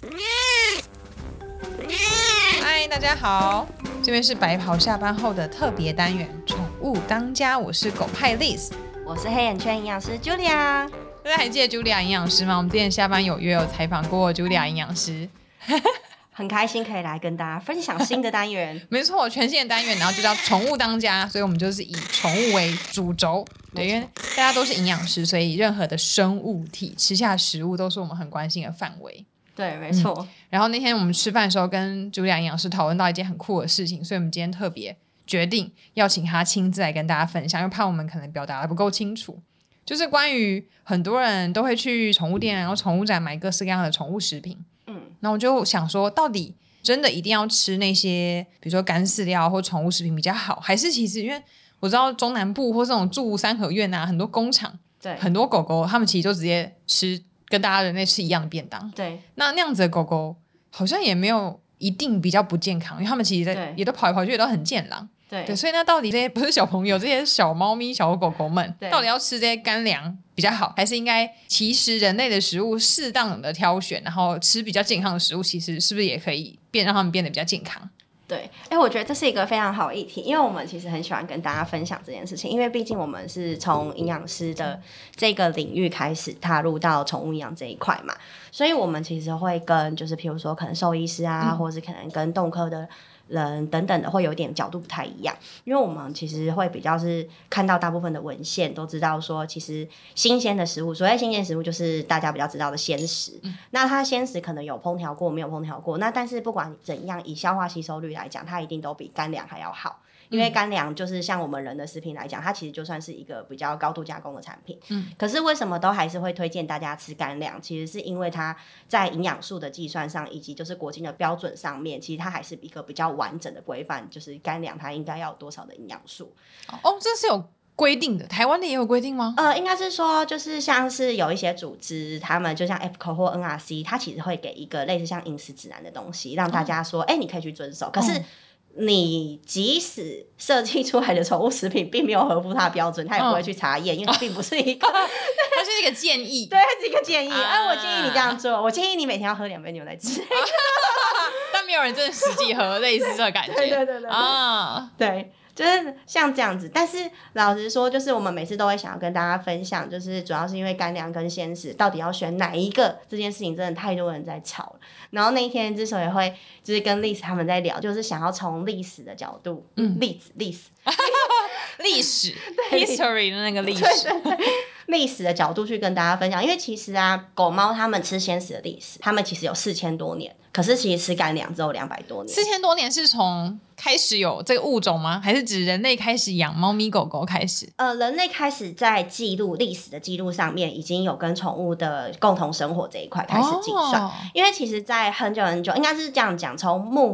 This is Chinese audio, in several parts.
嗨，大家好，这边是白袍下班后的特别单元宠物当家，我是狗派 Liz， 我是黑眼圈营养师 Julia。 大家还记得 Julia 营养师吗？我们之前下班有约有采访过 Julia 营养师， 很开心可以来跟大家分享新的单元。 没错，全新的单元，然后就叫宠物当家，所以我们就是以宠物为主轴。对，因为大家都是营养师，所以任何的生物体吃下食物都是我们很关心的范围。 对，没错。 然后那天我们吃饭的时候跟Julia营养师讨论到一件很酷的事情，所以我们今天特别决定要请他亲自来跟大家分享，因为怕我们可能表达的不够清楚。就是关于很多人都会去宠物店然后宠物展买各式各样的宠物食品，然后我就想说到底真的一定要吃那些比如说干饲料或宠物食品比较好，还是其实因为我知道中南部或这种住三合院啊，很多工厂，对，很多狗狗他们其实就直接吃跟大家人类吃一样的便当，对，那样子的狗狗好像也没有一定比较不健康，因为他们其实也都跑来跑去也都很健朗，对，所以那到底这些不是小朋友，这些小猫咪小狗狗们到底要吃这些干粮比较好，还是应该其实人类的食物适当的挑选，然后吃比较健康的食物，其实是不是也可以让他们变得比较健康？ 对，我觉得这是一个非常好的议题，因为我们其实很喜欢跟大家分享这件事情，因为毕竟我们是从营养师的这个领域开始踏入到宠物营养这一块嘛，所以我们其实会跟就是譬如说可能兽医师啊，或者是可能跟动物科的人等等的会有点角度不太一样，因为我们其实会比较是看到大部分的文献都知道说，其实新鲜的食物，所谓新鲜食物就是大家比较知道的鲜食，那它鲜食可能有烹调过没有烹调过，那但是不管怎样以消化吸收率来讲，它一定都比干粮还要好，因为干粮就是像我们人的食品来讲，它其实就算是一个比较高度加工的产品，可是为什么都还是会推荐大家吃干粮，其实是因为它在营养素的计算上以及就是国际的标准上面，其实它还是一个比较完整的规范，就是干粮它应该要有多少的营养素。 这是有规定的，台湾的也有规定吗？ 应该是说就是像是有一些组织，他们就像 EFCO 或 NRC， 它其实会给一个类似像饮食指南的东西，让大家说你可以去遵守，可是你即使设计出来的宠物食品并没有合乎它的标准，它也不会去查验，因为它并不是一个它是一个建议， 对，它是一个建议，我建议你这样做，我建议你每天要喝2杯牛奶之类的但没有人真的实际喝，类似这个感觉， 对对，就是像这样子。但是老实说，就是我们每次都会想要跟大家分享，就是主要是因为干粮跟鲜食到底要选哪一个，这件事情真的太多人在吵了。然后那一天之所以会就是跟历史他们在聊，就是想要从历史的角度，历史 history 的那个历史， 对历史的角度去跟大家分享。因为其实狗猫他们吃鲜食的历史，他们其实有4000多年，可是其实吃干粮只有200多年。 4000多年是从开始有这个物种吗？还是指人类开始养猫咪狗狗开始？ 人类开始在记录历史的记录上面，已经有跟宠物的共同生活这一块开始计算。因为其实在很久很久，应该是这样讲，从务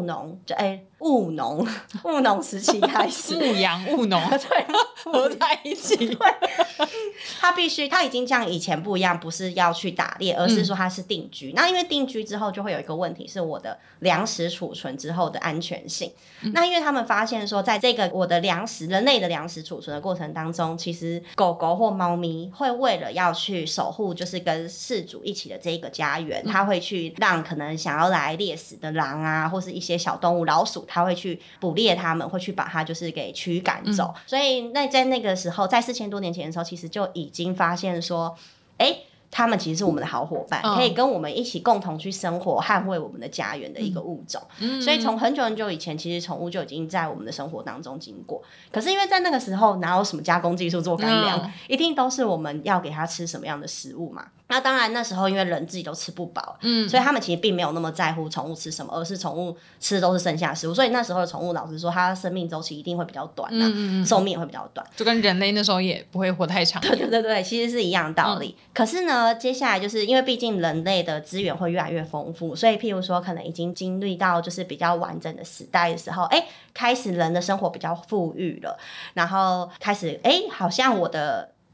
农时期开始， 牧羊务农对合在一起。 它已经这样，以前不一样，不是要去打猎，而是说它是定居。那因为定居之后，就会有一个问题是我的粮食储存之后的安全性。那因为他们发现说，在这个我的人类的粮食储存的过程当中，其实狗狗或猫咪会为了要去守护，就是跟饲主一起的这个家园，它会去让可能想要来猎食的狼啊，或是一些小动物老鼠，它会去捕猎它们，会去把它就是给驱赶走。所以在那个时候，在4000多年前的时候，其实就已经发现说他们其实是我们的好伙伴，可以跟我们一起共同去生活，捍卫我们的家园的一个物种。所以从很久很久以前，其实宠物就已经在我们的生活当中经过。可是因为在那个时候哪有什么加工技术做干粮，一定都是我们要给它吃什么样的食物嘛。那当然那时候因为人自己都吃不饱，所以他们其实并没有那么在乎宠物吃什么，而是宠物吃的都是剩下的食物。所以那时候的宠物老实说，它的生命周期一定会比较短寿命也会比较短， 就跟人类那时候也不会活太长。 对，其实是一样的道理。可是呢，接下来就是因为毕竟人类的资源会越来越丰富，所以譬如说可能已经经历到就是比较完整的时代的时候，开始人的生活比较富裕了，然后开始好像我的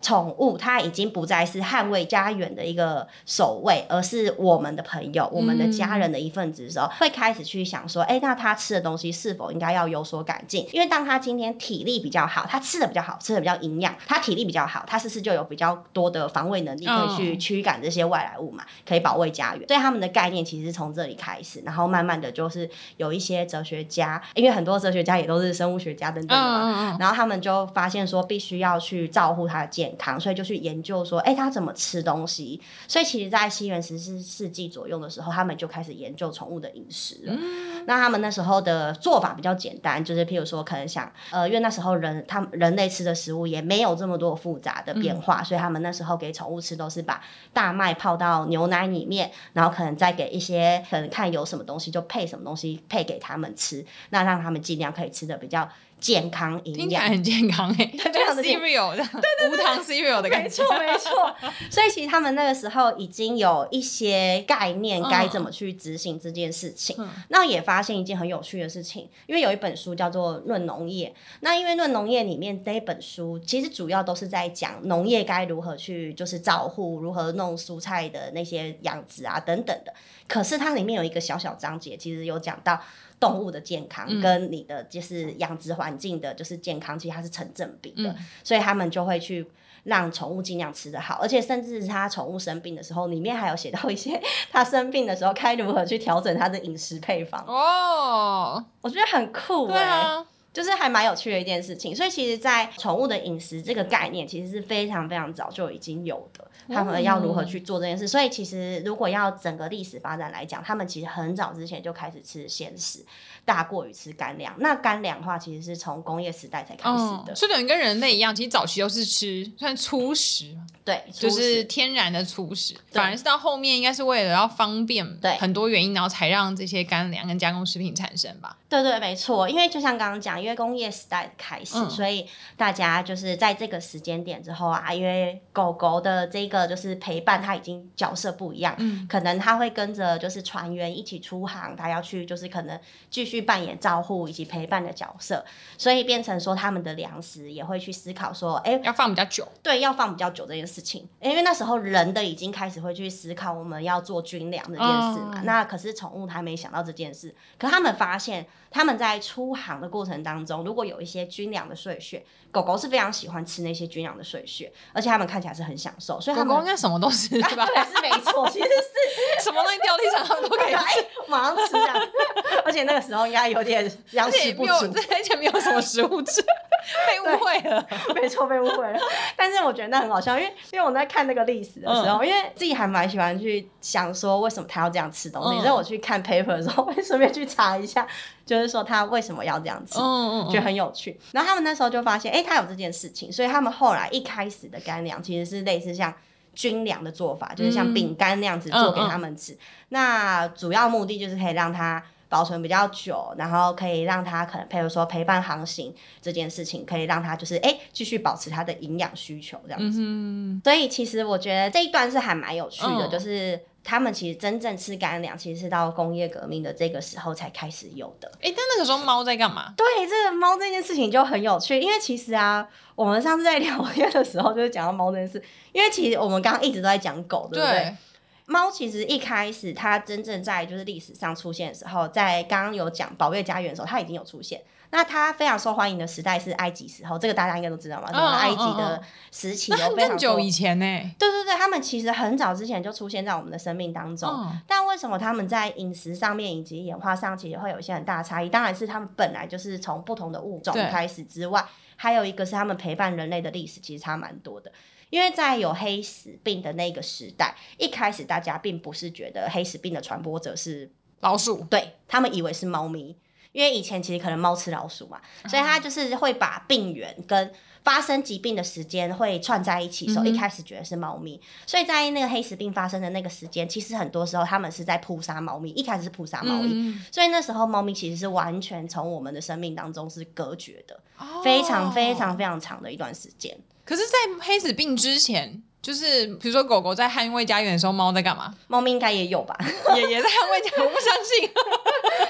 宠物它已经不再是捍卫家园的一个守卫，而是我们的朋友、我们的家人的一份子的时候，会开始去想说，那他吃的东西是否应该要有所改进？因为当他今天体力比较好，他吃的比较好，吃的比较营养，他体力比较好，他是不是就有比较多的防卫能力，可以去驱赶这些外来物嘛，可以保卫家园？所以他们的概念其实是从这里开始，然后慢慢的就是有一些哲学家，因为很多哲学家也都是生物学家等等的嘛，然后他们就发现说必须要去照顾他的健康，所以就去研究说他怎么吃东西。所以其实在西元14世纪左右的时候，他们就开始研究宠物的饮食了。那他们那时候的做法比较简单，就是譬如说可能想因为那时候人类吃的食物也没有这么多复杂的变化，所以他们那时候给宠物吃都是把大麦泡到牛奶里面，然后可能再给一些可能看有什么东西就配什么东西配给他们吃，那让他们尽量可以吃的比较健康营养， 听起来很健康对，就是 cereal 的无糖 cereal 的感觉， 没错。所以其实他们那个时候已经有一些概念该怎么去执行这件事情。那也发现一件很有趣的事情，因为有一本书叫做《论农业》，那因为《论农业》里面这一本书其实主要都是在讲农业该如何去就是照护，如何弄蔬菜的那些养殖啊等等的。可是它里面有一个小小章节，其实有讲到动物的健康跟你的就是养殖环境的就是健康，其实它是成正比的，所以他们就会去让宠物尽量吃得好，而且甚至是他宠物生病的时候，里面还有写到一些他生病的时候该如何去调整他的饮食配方。我觉得很酷对啊，就是还蛮有趣的一件事情。所以其实在宠物的饮食这个概念其实是非常非常早就已经有的，他们要如何去做这件事。所以其实如果要整个历史发展来讲，他们其实很早之前就开始吃鲜食，大过于吃干粮。那干粮的话其实是从工业时代才开始的， 所以等于跟人类一样，其实早期都是吃算粗食， 对， 就是天然的粗食，反而是到后面应该是为了要方便很多原因，然后才让这些干粮跟加工食品产生吧。 对对，没错。因为就像刚刚讲，因为工业时代的开始，所以大家就是在这个时间点之后啊，因为狗狗的这个就是陪伴，它已经角色不一样，可能它会跟着就是船员一起出航，它要去就是可能继续扮演照护以及陪伴的角色，所以变成说他们的粮食也会去思考说， 要放比较久， 对，要放比较久这件事情。因为那时候人的已经开始会去思考我们要做军粮这件事嘛，那可是宠物它没想到这件事，可他们发现他们在出航的过程当中，如果有一些军粮的碎屑，狗狗是非常喜欢吃那些军粮的碎屑，而且他们看起来是很享受，所以他们狗狗应该什么都吃吧？ 对，是没错，其实是什么东西掉地上他们都可以吃， 马上吃啊！而且那个时候应该有点粮食不足， 而且没有什么食物吃，被误会了， 没错，被误会了。但是我觉得那很好笑，因为我在看那个历史的时候，因为自己还蛮喜欢去想说为什么他要这样吃东西，所以我去看 paper 的时候，会顺便去查一下，就是说他为什么要这样吃，觉得很有趣。然后他们那时候就发现，他有这件事情，所以他们后来一开始的干粮其实是类似像军粮的做法，就是像饼干那样子做给他们吃。那主要目的就是可以让它保存比较久，然后可以让它可能譬如说陪伴航行这件事情，可以让它就是继续保持它的营养需求这样子。所以其实我觉得这一段是还蛮有趣的，就是他们其实真正吃干粮其实是到工业革命的这个时候才开始有的。 但那个时候猫在干嘛？ 对，这个猫这件事情就很有趣，因为其实啊，我们上次在聊天的时候就是讲到猫这件事，因为其实我们刚刚一直都在讲狗，对不对？猫其实一开始它真正在就是历史上出现的时候，在刚刚有讲保卫家园的时候，它已经有出现。那它非常受欢迎的时代是埃及时候，这个大家应该都知道嘛，埃及的时期有非常多， 更久以前呢。 对对对，他们其实很早之前就出现在我们的生命当中，但为什么他们在饮食上面以及演化上其实会有一些很大的差异？当然是他们本来就是从不同的物种开始之外，还有一个是他们陪伴人类的历史其实差蛮多的。因为在有黑死病的那个时代，一开始大家并不是觉得黑死病的传播者是老鼠， 对，他们以为是猫咪，因为以前其实可能猫吃老鼠嘛，所以他就是会把病源跟发生疾病的时间会串在一起，所以一开始觉得是猫咪，所以在那个黑死病发生的那个时间，其实很多时候他们是在扑杀猫咪，一开始是扑杀猫咪，所以那时候猫咪其实是完全从我们的生命当中是隔绝的，非常非常非常长的一段时间。 可是在黑死病之前，就是比如说狗狗在捍卫家园的时候，猫在干嘛？ 猫咪应该也有吧， 也在捍卫家园，我不相信。 他们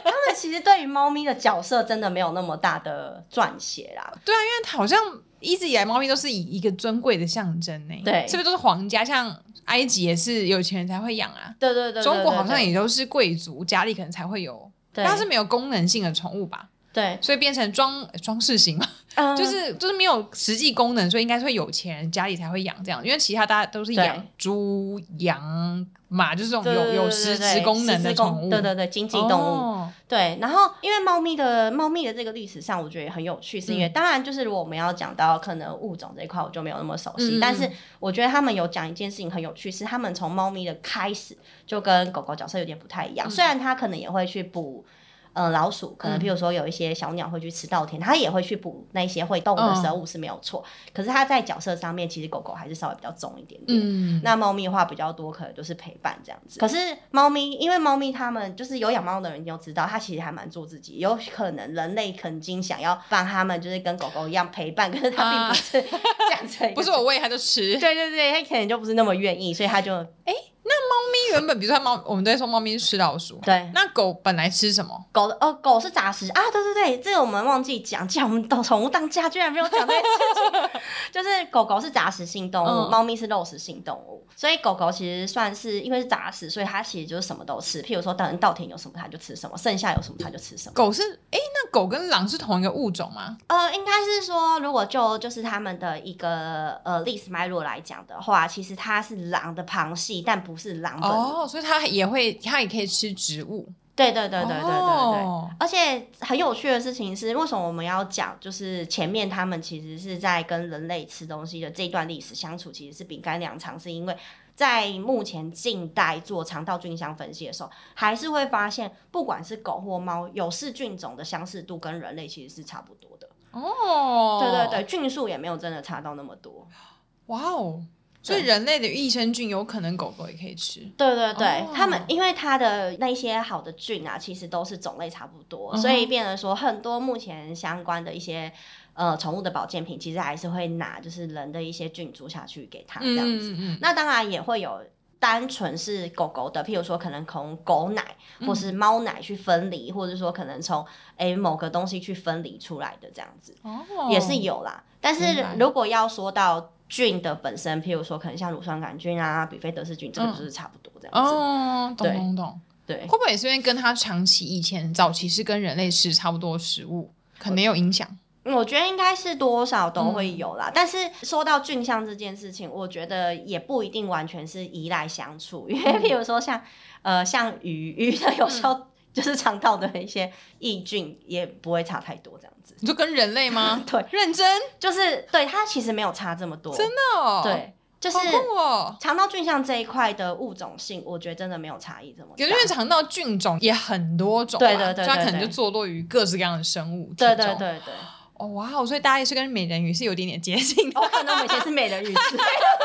其实对于猫咪的角色真的没有那么大的撰写啦。 对啊，因为好像一直以来猫咪都是以一个尊贵的象征呢， 对， 是不是都是皇家？像埃及也是有钱人才会养啊， 对对对， 中国好像也都是贵族家里可能才会有，但它是没有功能性的宠物吧？ 对， 所以变成装饰型嘛，就是没有实际功能，所以应该是会有钱人家里才会养这样，因为其他大家都是养猪、羊、马，就是这种有实质功能的宠物。 对对对，经济动物。对，然后因为猫咪的这个历史上，我觉得也很有趣，是因为当然就是如果我们要讲到可能物种这一块，我就没有那么熟悉，但是我觉得他们有讲一件事情很有趣，是他们从猫咪的开始就跟狗狗角色有点不太一样，虽然它可能也会去捕。老鼠可能譬如说有一些小鸟会去吃稻田，它也会去捕那些会动的生物是没有错，可是它在角色上面其实狗狗还是稍微比较重一点点，那猫咪的话比较多可能就是陪伴这样子。可是猫咪因为猫咪他们就是有养猫的人就知道它其实还蛮做自己，有可能人类曾经想要帮他们就是跟狗狗一样陪伴，可是它并不是这样子不是我喂它就吃， 对对对，它可能就不是那么愿意，所以它就那猫咪原本比如说我们都会说猫咪是吃老鼠， 对， 那狗本来吃什么？ 狗是杂食啊，对对对，这个我们忘记讲，既然我们宠物当家居然没有讲这件事情，就是狗狗是杂食性动物，猫咪是肉食性动物，所以狗狗其实算是因为是杂食，所以它其实就是什么都吃，譬如说稻田有什么它就吃什么，剩下有什么它就吃什么。 狗是那狗跟狼是同一个物种吗？ 应该是说如果就是他们的一个历史脉络来讲的话，其实它是狼的旁系，但不是狼本人。 所以它也可以吃植物。 对对对对对对对，而且很有趣的事情是，为什么我们要讲？就是前面他们其实是在跟人类吃东西的这一段历史相处，其实是饼干两长，是因为在目前近代做肠道菌相分析的时候，还是会发现，不管是狗或猫，有氏菌种的相似度跟人类其实是差不多的。对对对，菌数也没有真的差到那么多。 哇哦！所以人类的益生菌有可能狗狗也可以吃。 对对对，他们因为它的那些好的菌啊，其实都是种类差不多，所以变成说很多目前相关的一些宠物的保健品，其实还是会拿就是人的一些菌株下去给它这样子。那当然也会有单纯是狗狗的，譬如说可能从狗奶或是猫奶去分离，或者说可能从某个东西去分离出来的这样子，也是有啦。但是如果要说到菌的本身，譬如说可能像乳酸杆菌啊、比菲德氏菌，这个就是差不多这样子。 懂。 对， 会不会也是因为跟它长期以前早期是跟人类吃差不多的食物，可能有影响？ 我觉得应该是多少都会有啦，但是说到菌相这件事情，我觉得也不一定完全是依赖相处，因为譬如说像鱼的有时候就是肠道的一些益菌也不会差太多这样子。 你就跟人类吗？ 对， 认真就是对它其实没有差这么多， 真的对。就是肠道菌相这一块的物种性，我觉得真的没有差异这么大。 因为肠道菌种也很多种， 对对对， 所以它可能就坐落于各式各样的生物。 对对对对。 哇哦！所以大家也是跟美人鱼是有点接近的。 可能我以前是美人鱼吃。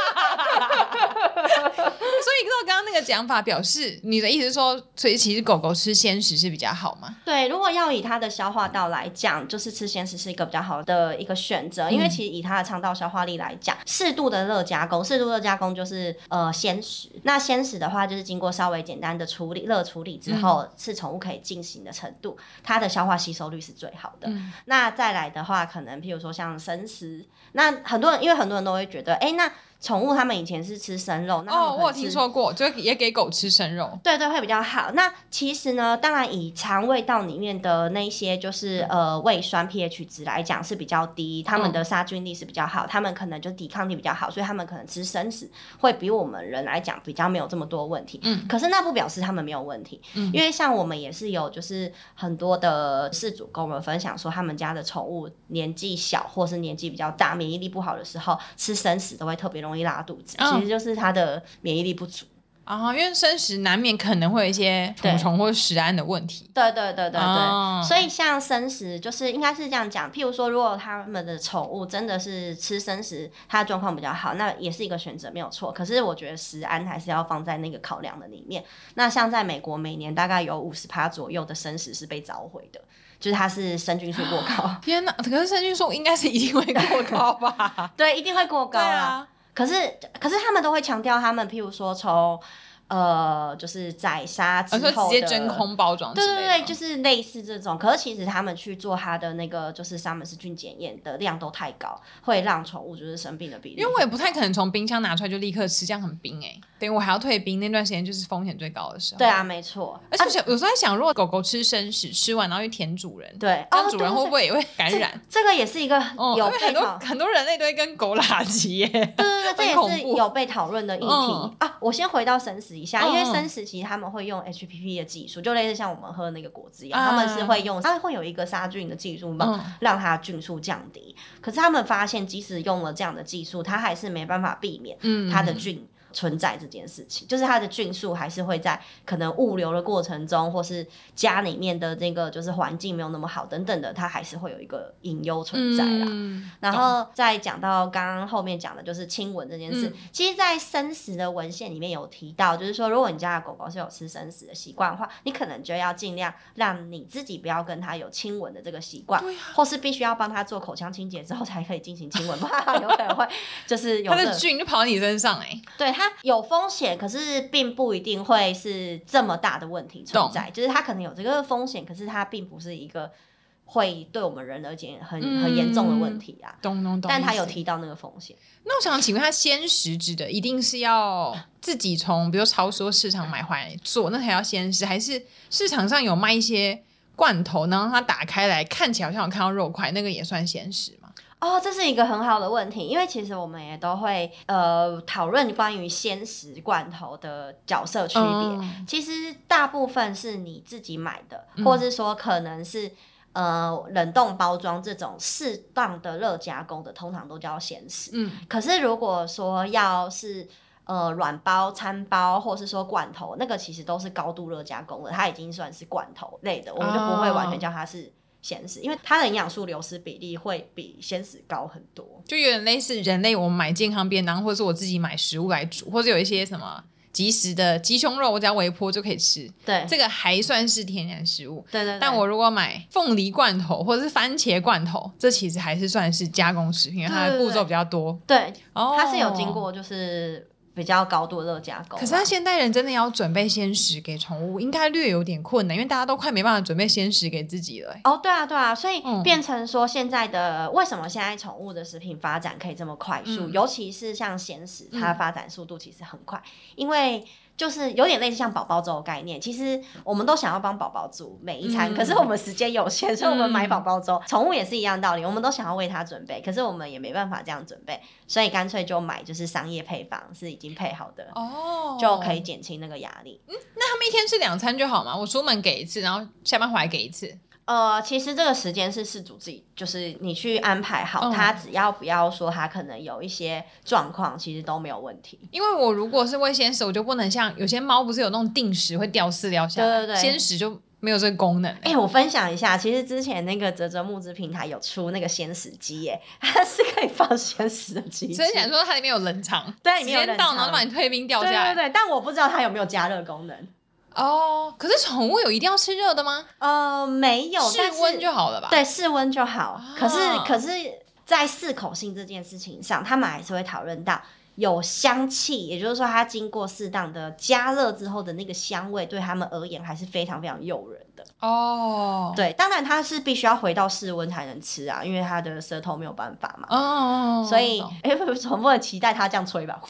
所以照刚刚那个讲法表示，你的意思是说，所以其实狗狗吃鲜食是比较好吗？ 对，如果要以它的消化道来讲，就是吃鲜食是一个比较好的一个选择，因为其实以它的肠道消化力来讲，适度的热加工就是鲜食。那鲜食的话，就是经过稍微简单的热处理之后，是宠物可以进行的程度，它的消化吸收率是最好的。那再来的话，可能譬如说像生食，那因为很多人都会觉得，那宠物他们以前是吃生肉，那我有听说过，就也给狗吃生肉， 对对，会比较好。那其实呢，当然以肠胃道里面的那些就是胃酸 pH 值来讲是比较低，他们的杀菌力是比较好，他们可能就抵抗力比较好，所以他们可能吃生食会比我们人来讲比较没有这么多问题。可是那不表示他们没有问题，因为像我们也是有就是很多的饲主跟我们分享说，他们家的宠物年纪小或是年纪比较大，免疫力不好的时候，吃生食都会特别容易拉肚子，其实就是它的免疫力不足。 因为生食难免可能会有一些虫虫或食安的问题。 对对对对对，所以像生食就是应该是这样讲，譬如说如果他们的宠物真的是吃生食，它的状况比较好，那也是一个选择没有错。可是我觉得食安还是要放在那个考量的里面。那像在美国，每年大概有50%左右的生食是被召回的，就是它是生菌数过高。 天哪！可是生菌数应该是一定会过高吧？ 对，一定会过高啊。可是他们都会强调，他们譬如说从就是宰杀之后的， 直接真空包装之类的， 对，就是类似这种。可是其实他们去做它的那个就是沙门氏菌检验的量都太高，会让宠物就是生病的比例。 因为我也不太可能从冰箱拿出来就立刻吃，这样很冰等于我还要退冰，那段时间就是风险最高的时候。 对啊，没错。 而且有时候在想，如果狗狗吃生食，吃完然后去舔主人， 对， 这样主人会不会也会感染？ 这个也是一个有被很多人类都会跟狗拉鸡耶。 对，这也是有被讨论的议题啊。我先回到生食一下，因为生食其实他们会用 HPP 的技术，就类似像我们喝那个果汁一样，他们是会用，它会有一个杀菌的技术让它菌数降低。可是他们发现，即使用了这样的技术，它还是没办法避免它的菌存在这件事情，就是它的菌数还是会在可能物流的过程中，或是家里面的这个就是环境没有那么好等等的，它还是会有一个隐忧存在啦。然后再讲到刚刚后面讲的就是亲吻这件事，其实在生食的文献里面有提到，就是说如果你家的狗狗是有吃生食的习惯的话，你可能就要尽量让你自己不要跟它有亲吻的这个习惯，或是必须要帮它做口腔清洁之后才可以进行亲吻，不然有可能会就是有它的菌就跑到你身上对，它有风险，可是并不一定会是这么大的问题存在，就是它可能有这个风险，可是它并不是一个会对我们人而言很严重的问题啊。 懂。 但他有提到那个风险。 那我想请问，他鲜食指的一定是要自己从比如超市市场买回来做，那才要鲜食，还是市场上有卖一些罐头，然后它打开来看起来好像有看到肉块，那个也算鲜食吗？ 这是一个很好的问题，因为其实我们也都会讨论关于鲜食罐头的角色区别。其实大部分是你自己买的，或是说可能是冷冻包装这种适当的热加工的，通常都叫鲜食。可是如果说要是软包、餐包，或是说罐头，那个其实都是高度热加工的，它已经算是罐头类的，我们就不会完全叫它是鲜食，因为它的营养素流失比例会比鲜食高很多， 就有点类似人类我们买健康便当，或者是我自己买食物来煮，或者有一些什么即食的鸡胸肉，我只要微波就可以吃。 对， 这个还算是天然食物。 对。 但我如果买凤梨罐头或者是番茄罐头，这其实还是算是加工食品，因为它的步骤比较多。 对，它是有经过就是比较高度的热加工。 可是他现代人真的要准备鲜食给宠物，应该略有点困难，因为大家都快没办法准备鲜食给自己了。 对啊，所以变成说现在的为什么现在宠物的食品发展可以这么快速，尤其是像鲜食，它的发展速度其实很快，因为就是有点类似像宝宝粥的概念，其实我们都想要帮宝宝煮每一餐，可是我们时间有限，所以我们买宝宝粥。宠物也是一样道理，我们都想要为它准备，可是我们也没办法这样准备，所以干脆就买就是商业配方，是已经配好的，就可以减轻那个压力。 那他们一天吃2餐就好吗？我出门给一次，然后下班回来给一次。 其实这个时间是饲主自己，就是你去安排好，他只要不要说他可能有一些状况，其实都没有问题。 因为我如果是喂鲜食，我就不能像有些猫不是有那种定时会掉饲料下来， 对， 鲜食就没有这个功能。 我分享一下，其实之前那个泽泽募资平台有出那个鲜食机耶，它是可以放鲜食的机器。 所以想说它里面有冷藏， 对，里面有冷藏， 时间到然后把你退冰掉下来。 对，但我不知道它有没有加热功能。 可是宠物有一定要吃热的吗？ 没有， 室温就好了吧？ 对，室温就好。可是在适口性这件事情上，他们还是会讨论到有香气，也就是说它经过适当的加热之后的那个香味，对他们而言还是非常非常诱人的。对，当然它是必须要回到室温才能吃啊，因为它的舌头没有办法嘛。所以总不能期待它这样吹吧？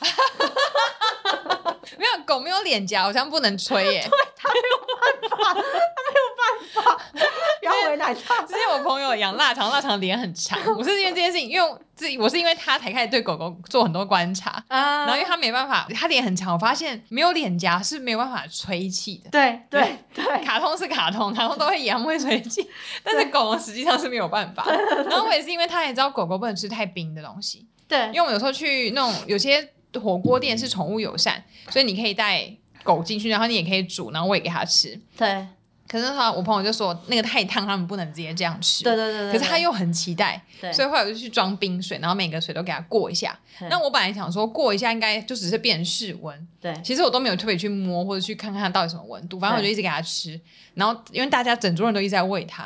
没有，狗没有脸颊，好像不能吹耶。 对，它没有办法，不要回来它。 之前我朋友养腊肠，腊肠脸很长，我是因为这件事情，因为我是因为他才开始对狗狗做很多观察，然后因为他没办法，他脸很长，我发现没有脸颊是没有办法吹气的。 对， 卡通是卡通都会演会吹气，但是狗狗实际上是没有办法。然后我也是因为他也知道狗狗不能吃太冰的东西， 对， 因为我们有时候去那种有些火锅店是宠物友善，所以你可以带狗进去，然后你也可以煮，然后喂给它吃。 对。 可是我朋友就说那个太烫，他们不能直接这样吃。 对。 可是他又很期待，所以后来我就去装冰水，然后每个水都给他过一下。那我本来想说过一下应该就只是变室温， 对。 其实我都没有特别去摸或者去看看它到底什么温度，反正我就一直给他吃。然后因为大家整桌人都一直在喂它，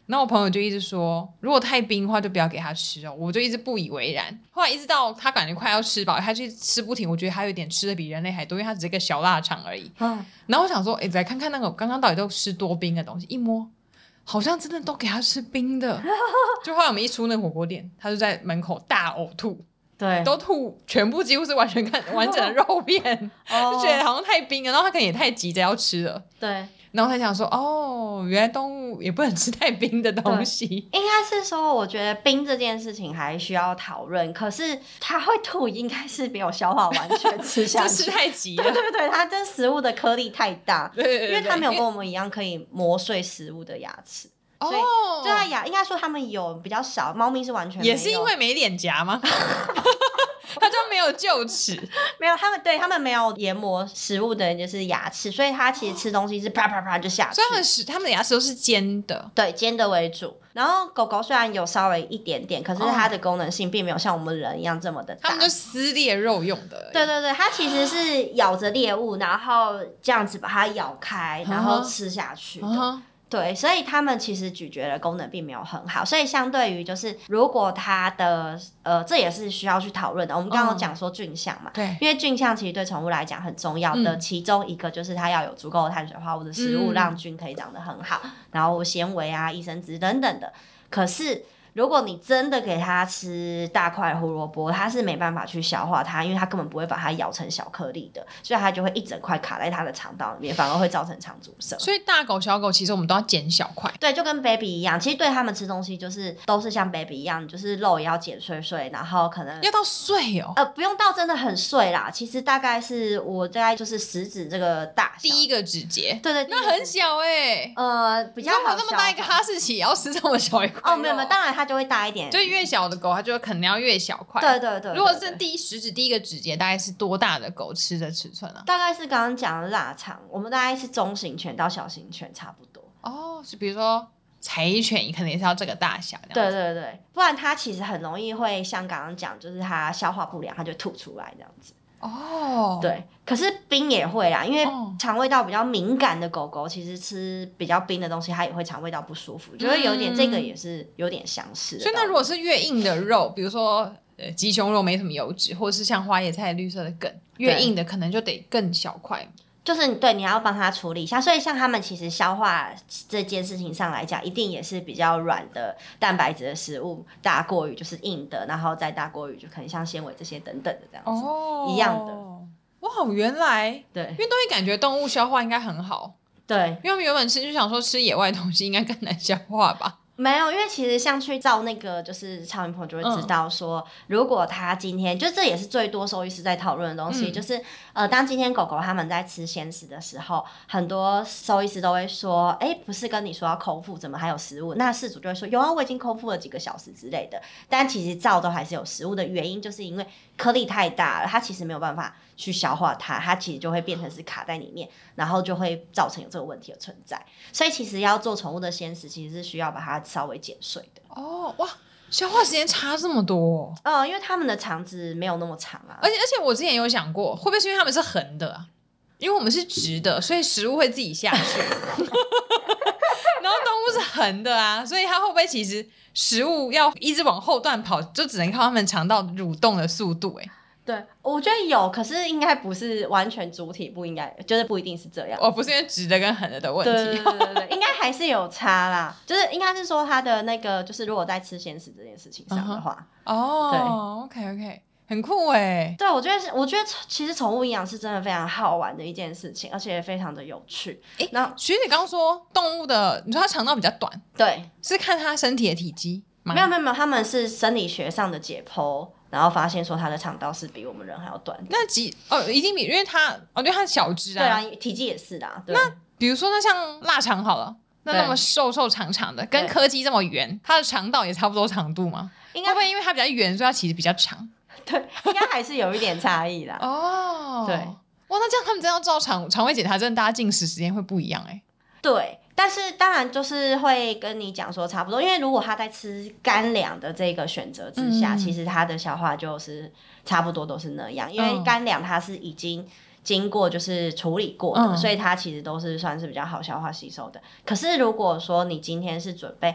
然后我朋友就一直说，如果太冰的话就不要给他吃哦，我就一直不以为然。后来一直到他感觉快要吃饱，他就吃不停，我觉得他有点吃的比人类还多，因为他只是个小腊肠而已。然后我想说，来看看那个刚刚到底都吃多冰的东西，一摸好像真的都给他吃冰的。就后来我们一出那个火锅店，他就在门口大呕吐。 对， 都吐，全部几乎是完全看完整的肉片，就觉得好像太冰了，然后他可能也太急着要吃了， 对， 然后才想说，哦，原来动物也不能吃太冰的东西。 应该是说，我觉得冰这件事情还需要讨论，可是它会吐，应该是没有消化完全吃下去， 吃太急了。 对对对，它这食物的颗粒太大， 对， 因为它没有跟我们一样可以磨碎食物的牙齿。所以就它应该说他们有比较少，猫咪是完全没有， 也是因为没脸颊吗？它就没有臼齿， 没有他们没有研磨食物的就是牙齿，所以它其实吃东西是啪啪啪就下去。 所以他们的牙齿都是尖的， 对，尖的为主。然后狗狗虽然有稍微一点点，可是它的功能性并没有像我们人一样这么的大。 它们就撕裂肉用的。 对对对，它其实是咬着猎物，然后这样子把它咬开，然后吃下去的。对，所以他们其实咀嚼的功能并没有很好，所以相对于就是如果它的这也是需要去讨论的。我们刚刚讲说菌相嘛， 对， 因为菌相其实对宠物来讲很重要的，其中一个就是它要有足够的碳水化合物的食物，让菌可以长得很好，然后纤维啊、益生质等等的。可是如果你真的给它吃大块胡萝卜，它是没办法去消化它，因为它根本不会把它咬成小颗粒的，所以它就会一整块卡在它的肠道里面，反而会造成肠阻塞。 所以大狗小狗其实我们都要剪小块。 对，就跟 baby 一样，其实对他们吃东西就是都是像 baby 一样，就是肉也要剪碎碎，然后可能要到碎哦。 不用到真的很碎啦，其实大概是我大概就是食指这个大小， 第一个指节。 对对， 那很小比较好消化。 那么大一个哈士奇也要吃这么小一块？ 哦，没有没有，当然它就会大一点。 就越小的狗，它就可能要越小块。 对对对。 如果是食指第一个指节，大概是多大的狗吃的尺寸啊？ 大概是刚刚讲的腊肠，我们大概是中型犬到小型犬差不多。 哦，是比如说柴犬可能也是要这个大小。 对对对，不然它其实很容易会像刚刚讲，就是它消化不良，它就吐出来这样子。 哦， 对，可是冰也会啦，因为肠胃道比较敏感的狗狗，其实吃比较冰的东西，它也会肠胃道不舒服，就会有点这个也是有点相似的。 所以那如果是越硬的肉，比如说鸡胸肉没什么油脂，或者是像花椰菜绿色的梗，越硬的可能就得更小块。 就是对，你要帮他处理一下，所以像他们其实消化这件事情上来讲，一定也是比较软的蛋白质的食物大过于就是硬的，然后再大过于就可能像纤维这些等等的这样子，一样的。 哇，原来对， 因为都会感觉动物消化应该很好， 对， 因为我们原本就想说吃野外的东西应该更难消化吧。 没有，因为其实像去照那个就是超音波就会知道说，如果他今天就这也是最多兽医师在讨论的东西，就是当今天狗狗他们在吃鲜食的时候，很多兽医师都会说，不是跟你说要空腹，怎么还有食物？那饲主就会说有啊，我已经空腹了几个小时之类的，但其实照都还是有食物的原因，就是因为颗粒太大了，它其实没有办法去消化它其实就会变成是卡在里面，然后就会造成有这个问题的存在。所以其实要做宠物的鲜食，其实是需要把它稍微剪碎的。 哦，哇，消化时间差这么多因为它们的肠子没有那么长啊。 而且我之前有想过，会不会是因为它们是横的啊？因为我们是直的，所以食物会自己下去。然后动物是横的啊，所以它会不会其实食物要一直往后段跑，就只能靠它们肠道蠕动的速度？ 对，我觉得有，可是应该不是完全主体，不应该，就是不一定是这样。 不是因为直的跟横的问题。 对，应该还是有差啦。就是应该是说它的那个，就是如果在吃鲜食这件事情上的话， 对 ，OK， 很酷哎。 对，我觉得其实宠物营养是真的非常好玩的一件事情，而且非常的有趣。 那学姐刚刚说动物的，你说它肠道比较短， 对， 是看它身体的体积吗？ 没有，他们是生理学上的解剖。然后发现说它的肠道是比我们人还要短的。 那一定比，因为它小只啊。 对啊，体积也是的。对， 那比如说那像腊肠好了，那么瘦长长的，跟柯基这么圆，它的肠道也差不多长度吗？会不会因为它比较圆，所以它其实比较长？ 对，应该还是有一点差异啦。 对，哇，那这样他们真要照肠胃检查，真的大家进食时间会不一样对。但是当然就是会跟你讲说差不多，因为如果他在吃干粮的这个选择之下，其实他的消化就是差不多都是那样，因为干粮它是已经经过就是处理过的，所以它其实都是算是比较好消化吸收的。可是如果说你今天是准备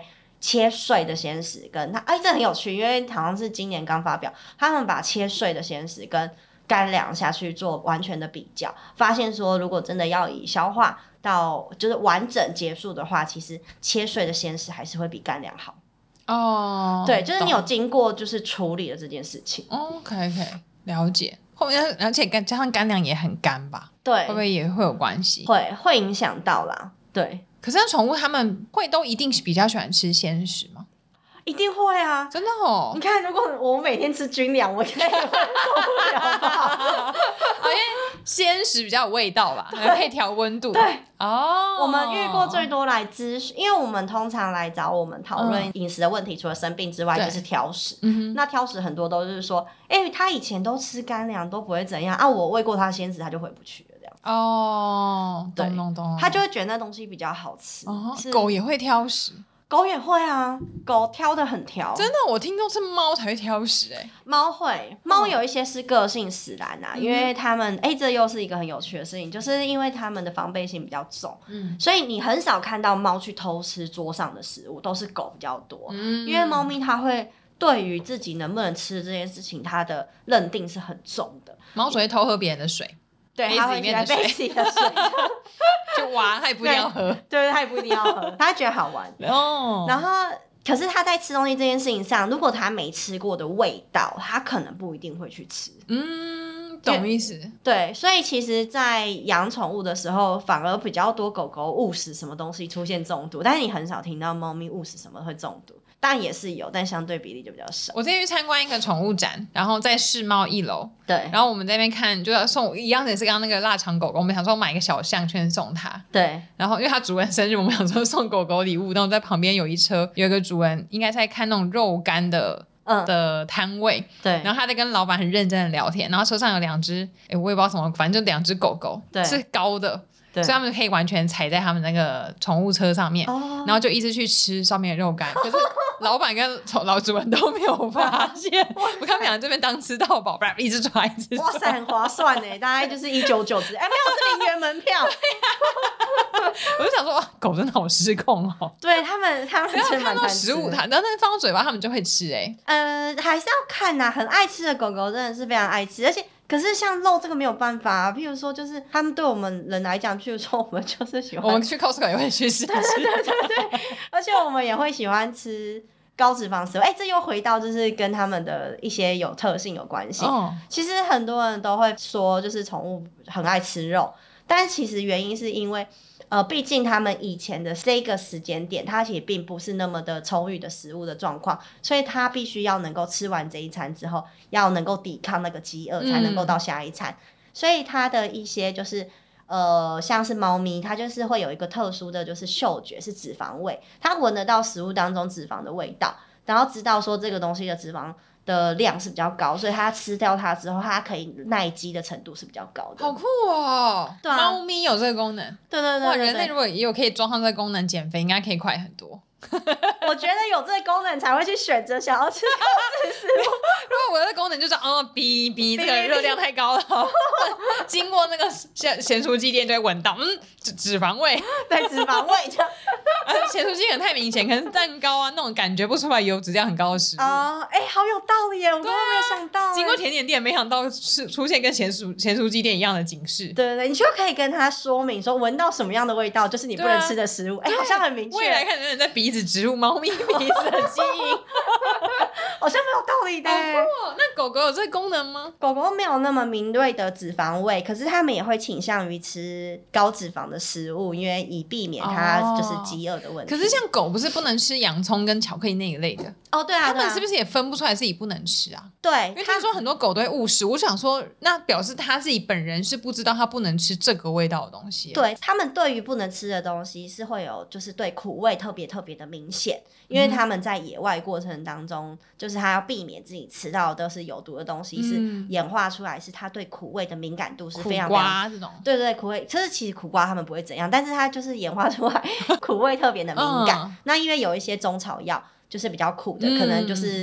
切碎的鲜食跟这很有趣，因为好像是今年刚发表，他们把切碎的鲜食跟干粮下去做完全的比较，发现说如果真的要以消化到就是完整结束的话，其实切碎的鲜食还是会比干粮好。对，就是你有经过就是处理的这件事情。 OK， 了解。后面而且加上干粮也很干吧？ 对， 会不会也会有关系？ 会影响到啦。对， 可是宠物他们会都一定比较喜欢吃鲜食吗？ 一定会啊， 真的哦。 你看，如果我每天吃军粮，我应该也会受不了吧？ 因为鲜食比较有味道吧，可以调温度。 对我们遇过最多来咨询，因为我们通常来找我们讨论饮食的问题，除了生病之外，就是挑食。那挑食很多都是说，他以前都吃干粮都不会怎样啊，我喂过他鲜食，他就回不去了这样。 懂， 他就会觉得那东西比较好吃。 狗也会挑食。 狗也会啊，狗挑的很挑。 真的，我听说是猫才会挑食猫会，猫有一些是个性使然啊，因为他们这又是一个很有趣的事情，就是因为他们的防备心比较重，所以你很少看到猫去偷吃桌上的食物，都是狗比较多。因为猫咪它会对于自己能不能吃这件事情，它的认定是很重的。 猫只会偷喝别人的水。 对， 杯子里面的水， 杯子里的水就挖，他也不一定要喝。 对，他也不一定要喝，他觉得好玩。然后，可是他在吃东西这件事情上，如果他没吃过的味道，他可能不一定会去吃。 懂意思。 对，所以其实，在养宠物的时候，反而比较多狗狗误食什么东西出现中毒，但是你很少听到猫咪误食什么会中毒。当然也是有，但相对比例就比较少。 我之前去参观一个宠物展，然后在世贸1楼， 对， 然后我们在那边看，就要送一样的，也是刚刚那个腊肠狗狗，我们想说买一个小项圈送它， 对， 然后因为它主人生日，我们想说送狗狗礼物，然后在旁边有一个主人应该在看那种肉干的摊位， 对， 然后他在跟老板很认真的聊天，然后车上有2只，我也不知道什么，反正就2只狗狗， 对， 是高的。所以他们可以完全踩在他们那个宠物车上面，然后就一直去吃上面的肉干。可是老板跟老主人都没有发现，我看他们俩这边当吃到饱，一直抓一直抓。 哇塞，很划算耶，大概就是199只，没有是0元门票。 我就想说，狗真的好失控哦。 对他们只要看到食物，然后那放到嘴巴，他们就会吃还是要看呐，很爱吃的狗狗真的是非常爱吃，而且。可是像肉这个没有办法譬如说就是他们对我们人来讲，譬如说我们就是喜欢， 我们去 Costco 也会去试试， 对，而且我们也会喜欢吃高脂肪食物。这又回到就是跟他们的一些有特性有关系。其实很多人都会说，就是宠物很爱吃肉，但其实原因是因为。毕竟他们以前的这个时间点，它其实并不是那么的充裕的食物的状况，所以它必须要能够吃完这一餐之后，要能够抵抗那个饥饿，才能够到下一餐。所以它的一些就是像是猫咪，它就是会有一个特殊的就是嗅觉，是脂肪味，它闻得到食物当中脂肪的味道，然后知道说这个东西的脂肪的量是比较高，所以它吃掉它之后，它可以耐饥的程度是比较高的。 好酷哦！对啊，猫咪有这个功能。 对，哇， 人类如果也有可以装上这个功能减肥，应该可以快很多。 我觉得有这个功能才会去选择想要吃高脂食物。 如果我的功能就是哔这个热量太高了，经过那个咸酥鸡店就会闻到脂肪味， 对，脂肪味这样。 咸酥鸡可能太明显，可能是蛋糕啊那种感觉不出来油脂量很高的食物好有道理耶，我都没有想到。 经过甜点店，没想到是出现跟咸酥鸡店一样的警示。 对，你就可以跟他说明说，闻到什么样的味道就是你不能吃的食物。好像很明确。 未来看有人在鼻子植入猫咪鼻子的基因， 好像没有道理的。 那狗狗有这个功能吗？ 狗狗没有那么敏锐的脂肪味，可是它们也会倾向于吃高脂肪的食物，因为以避免它就是饥饿的问题。 可是像狗不是不能吃洋葱跟巧克力那一类的？ 对啊， 它们是不是也分不出来自己不能吃啊？ 对， 因为听说很多狗都会误食，我想说，那表示它自己本人是不知道它不能吃这个味道的东西。 对，它们对于不能吃的东西是会有，就是对苦味特别的明显，因为他们在野外过程当中，就是它要避免自己吃到的都是有毒的东西，是演化出来，是它对苦味的敏感度是非常苦瓜这种。 对，苦味，其实苦瓜它们不会怎样，但是它就是演化出来苦味特别的敏感。那因为有一些中草药就是比较苦的，可能就是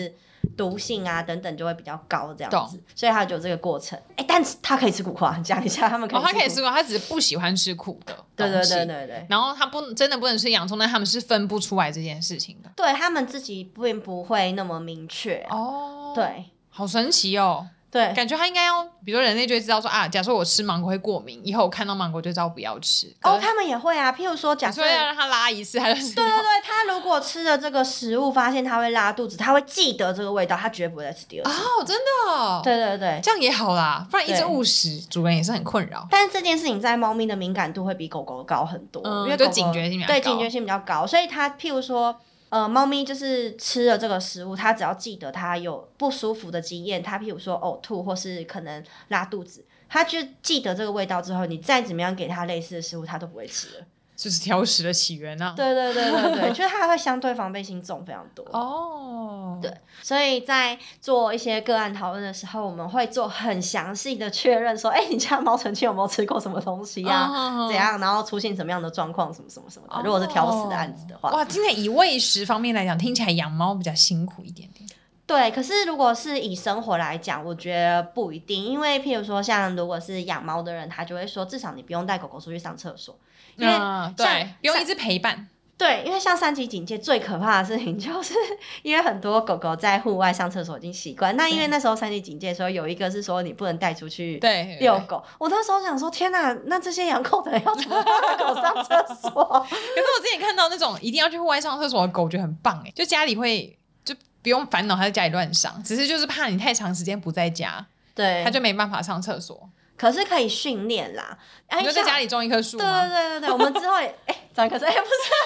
毒性啊等等就会比较高这样子，所以它就有这个过程。但是它可以吃苦瓜，讲一下他们可以吃苦瓜。 它可以吃苦瓜，它只是不喜欢吃苦的对东西。 对。 然后它真的不能吃洋葱，但他们是分不出来这件事情的。 对，他们自己并不会那么明确。对， 好神奇哦。 对， 感觉他应该要，比如说人类就会知道说啊，假设我吃芒果会过敏，以后我看到芒果就知道不要吃。 他们也会啊，譬如说假设要让他拉一次，他就是对，他如果吃了这个食物，发现他会拉肚子，他会记得这个味道，他绝对不会再吃第二次。 真的。 对， 这样也好啦，不然一直误食，主人也是很困扰。 但是这件事情在猫咪的敏感度会比狗狗高很多，因为狗狗警觉性比较高。 对，警觉性比较高，所以它譬如说。猫咪就是吃了这个食物，它只要记得它有不舒服的经验，它譬如说呕吐或是可能拉肚子，它就记得这个味道之后，你再怎么样给它类似的食物，它都不会吃了。 就是挑食的起源啊。 对，就是它会相对防备心重非常多。对，所以在做一些个案讨论的时候，我们会做很详细的确认，说，你家猫曾经有没有吃过什么东西啊？怎样，然后出现什么样的状况，什么的。如果是挑食的案子的话， 哇，今天以喂食方面来讲，听起来养猫比较辛苦一点点。 对，可是如果是以生活来讲，我觉得不一定，因为譬如说像如果是养猫的人，他就会说，至少你不用带狗狗出去上厕所，因为对，不用一直陪伴。 对，因为像3级警戒最可怕的事情，就是因为很多狗狗在户外上厕所已经习惯。那因为那时候3级警戒的时候，有一个是说你不能带出去遛狗。我那时候想说，天哪，那这些养狗的人要怎么带狗上厕所？可是我之前看到那种一定要去户外上厕所的狗，觉得很棒就家里会就不用烦恼它在家里乱上，只是就是怕你太长时间不在家， 对， 它就没办法上厕所。 可是可以训练啦， 你就在家里种一棵树吗？ 对，我们之后也长一棵树，不是，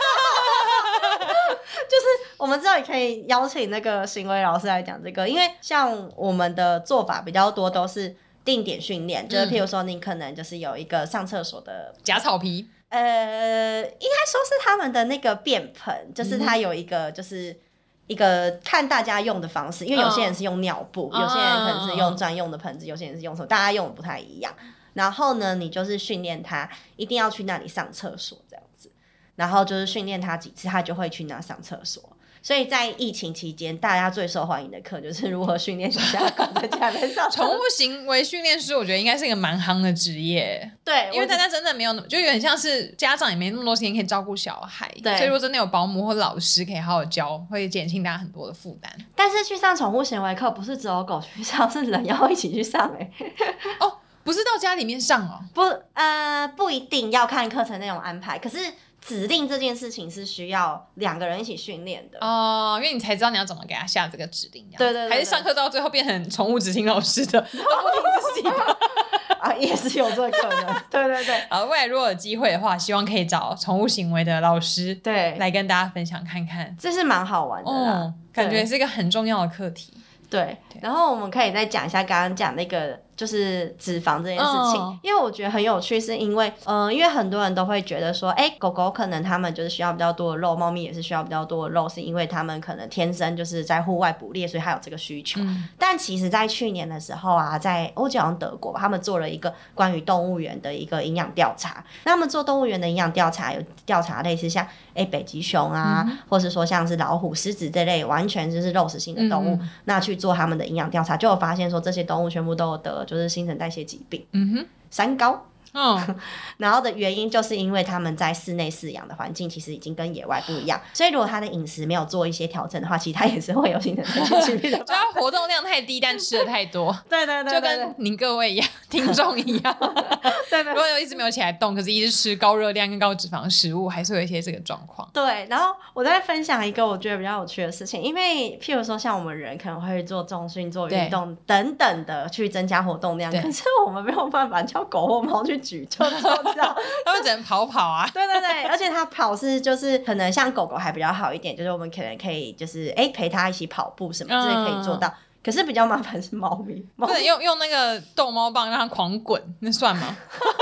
就是我们之后也可以邀请那个行为老师来讲这个，因为像我们的做法比较多都是定点训练，就是譬如说你可能就是有一个上厕所的假草皮， 应该说是他们的那个便盆，就是它有一个就是一个看大家用的方式，因为有些人是用尿布，有些人可能是用专用的盆子，有些人是用什么，大家用的不太一样。然后呢，你就是训练他一定要去那里上厕所这样子，然后就是训练他几次，他就会去那上厕所。所以在疫情期间，大家最受欢迎的课就是如何训练小家狗在家里上厕所。 宠物行为训练师，我觉得应该是一个蛮夯的职业。 对， 因为大家真的没有，就有点像是家长也没那么多时间可以照顾小孩， 对， 所以如果真的有保姆或老师可以好好教，会减轻大家很多的负担。 但是去上宠物行为课不是只有狗去上，是人要一起去上不是到家里面上哦？ 不一定要看课程内容安排，可是指令这件事情是需要2个人一起训练的因为你才知道你要怎么给他下这个指令。 对， 还是上课到最后变成宠物指令老师的，都不听自己的也是有这个可能。对。 好，未来如果有机会的话，希望可以找宠物行为的老师对来跟大家分享看看， 这是蛮好玩的啦， 感觉是一个很重要的课题。 对，然后我们可以再讲一下刚刚讲那个就是脂肪这件事情，因为我觉得很有趣，是因为因为很多人都会觉得说，狗狗可能他们就是需要比较多的肉，猫咪也是需要比较多的肉，是因为他们可能天生就是在户外捕猎，所以它有这个需求。但其实在去年的时候啊，在欧洲好像德国吧，他们做了一个关于动物园的一个营养调查。那他们做动物园的营养调查，有调查类似像北极熊啊，或是说像是老虎、狮子这类完全就是肉食性的动物，那去做他们的营养调查，就有发现说这些动物全部都有得就是新陈代谢疾病，三高。然后的原因就是因为他们在室内饲养的环境其实已经跟野外不一样，所以如果他的饮食没有做一些调整的话，其实他也是会有新陈代谢疾病的。 就他活动量太低，但吃的太多。 对， 就跟您各位一样，听众一样。对，如果一直没有起来动，可是一直吃高热量跟高脂肪的食物，还是有一些这个状况。 对，然后我再分享一个我觉得比较有趣的事情，因为譬如说像我们人可能会做重训、做运动等等的去增加活动量，可是我们没有办法叫狗或猫去举重。 他们只能跑啊。 对，而且他跑是就是可能像狗狗还比较好一点，就是我们可能可以就是陪他一起跑步什么，这些可以做到。可是比较麻烦是猫咪， 不能用那个逗猫棒让它狂滚，那算吗？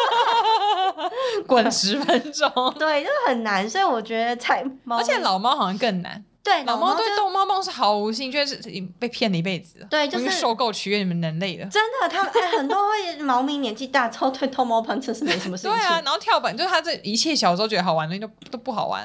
滚10分钟， 对，就很难，所以我觉得而且老猫好像更难。 对， 老猫对逗猫棒是毫无兴趣，是被骗了一辈子。 对，就是受够取悦你们人类的。 真的，他们很多猫咪年纪大之后对逗猫棒真是没什么兴趣。 对啊，然后跳板就是他这一切小时候觉得好玩的都不好玩啊。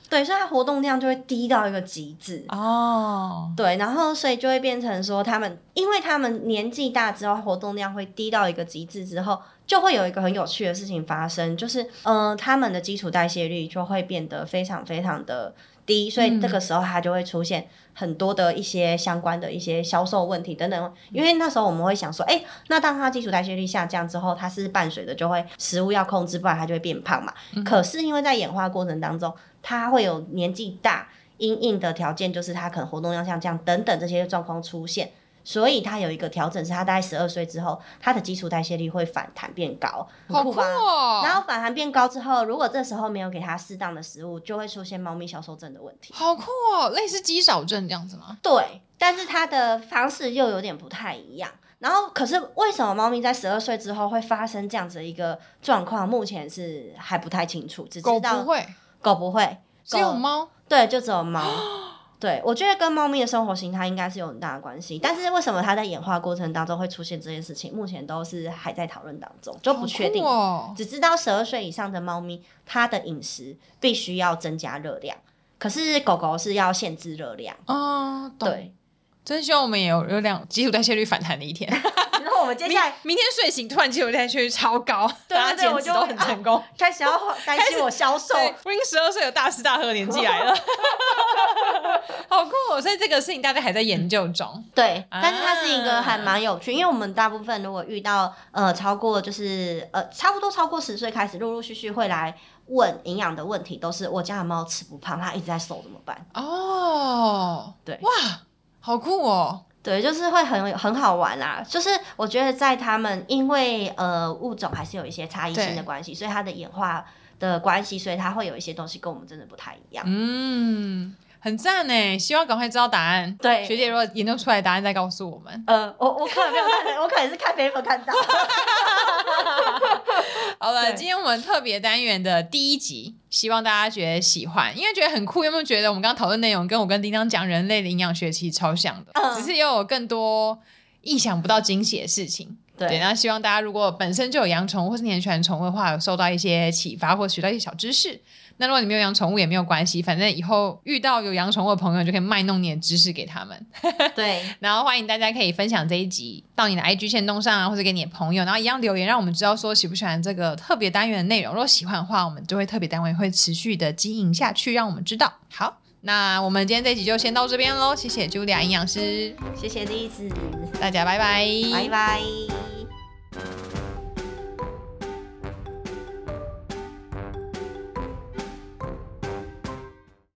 对，所以它活动量就会低到一个极致哦。 对，然后所以就会变成说因为他们年纪大之后活动量会低到一个极致之后，就会有一个很有趣的事情发生，就是他们的基础代谢率就会变得非常非常的低，所以这个时候它就会出现很多的一些相关的一些销售问题等等。因为那时候我们会想说，那当它基础代谢率下降之后，它是伴随的就会食物要控制，不然它就会变胖嘛。可是因为在演化过程当中，它会有年纪大因应的条件，就是它可能活动量下降等等这些状况出现。所以它有一个调整，是它大概12岁之后，它的基础代谢率会反弹变高， 好酷哦！ 然后反弹变高之后，如果这时候没有给它适当的食物，就会出现猫咪消瘦症的问题。 好酷哦，类似肌少症这样子吗？ 对，但是它的方式又有点不太一样。然后，可是为什么猫咪在12岁之后会发生这样子的一个状况？目前是还不太清楚，只知道狗不会， 只有猫？ 对，就只有猫。对，我觉得跟猫咪的生活形态应该是有很大的关系，但是为什么它在演化过程当中会出现这件事情，目前都是还在讨论当中，就不确定。只知道12岁以上的猫咪，它的饮食必须要增加热量，可是狗狗是要限制热量。对， 真希望我们也有基础代谢率反弹的一天。 然后我们接下来明天睡醒突然基础代谢率超高，大家减脂都很成功， 开始要担心我消瘦。 我已经12岁有大吃大喝的年纪来了。好酷哦！所以这个事情大家还在研究中。 对，但是它是一个还蛮有趣，因为我们大部分如果遇到超过就是差不多超过10岁开始，陆陆续续会来问营养的问题，都是我家的猫吃不胖，它一直在瘦怎么办？对， 哇，好酷哦！ 对，就是会很好玩啦。就是我觉得在他们因为物种还是有一些差异性的关系，所以它的演化的关系，所以它会有一些东西跟我们真的不太一样。 很赞耶，希望赶快知道答案。 对， 学姐如果研究出来答案再告诉我们。 我可能没有看，我可能是看Facebook看到。 好了，今天我们特别单元的第1集，希望大家觉得喜欢，因为觉得很酷。有没有觉得我们刚刚讨论内容跟我跟叮当讲人类的营养学其实超像的，只是又有更多意想不到惊喜的事情。对，那希望大家如果本身就有养宠物，或是你很喜欢宠物的话，有受到一些启发或学到一些小知识。那如果你没有养宠物也没有关系，反正以后遇到有养宠物的朋友，就可以卖弄你的知识给他们。 对， 然后欢迎大家可以分享这一集到你的 IG 限动上啊，或者给你的朋友，然后一样留言让我们知道说喜不喜欢这个特别单元的内容。如果喜欢的话，我们就会特别单元会持续的经营下去，让我们知道。好，那我们今天这一集就先到这边咯，谢谢 Julia 营养师， 谢谢Liz， 大家拜拜， 拜拜。